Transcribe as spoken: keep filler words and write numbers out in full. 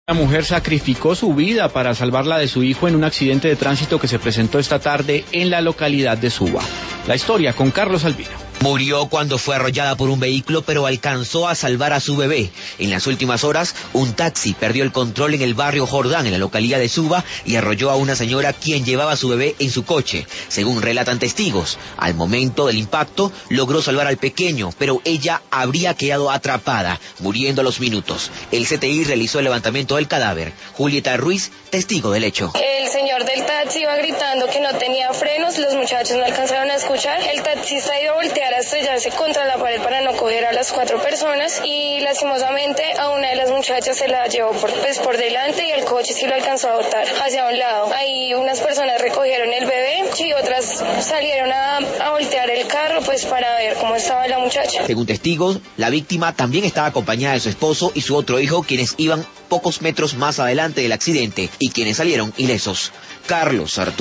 La mujer sacrificó su vida para salvarla de su hijo en un accidente de tránsito que se presentó esta tarde en la localidad de Suba. La historia con Carlos Albino. Murió cuando fue arrollada por un vehículo, pero alcanzó a salvar a su bebé. En las últimas horas, un taxi perdió el control en el barrio Jordán, en la localidad de Suba, y arrolló a una señora quien llevaba a su bebé en su coche. Según relatan testigos, al momento del impacto logró salvar al pequeño, pero ella habría quedado atrapada, muriendo a los minutos. El C T I realizó el levantamiento del cadáver. Julieta Ruiz, testigo del hecho. El señor del taxi iba gritando que no tenía frenos, los muchachos no alcanzaron a escuchar. El taxista iba a voltear a estrellarse contra la pared para no coger a las cuatro personas y lastimosamente a una de las muchachas se la llevó por, pues, por delante y el coche sí lo alcanzó a botar hacia un lado. Ahí unas personas recogieron el bebé y otras salieron a, a voltear el carro pues para ver cómo estaba la muchacha. Según testigos, la víctima también estaba acompañada de su esposo y su otro hijo, quienes iban pocos metros más adelante del accidente y quienes salieron ilesos. Carlos Arturo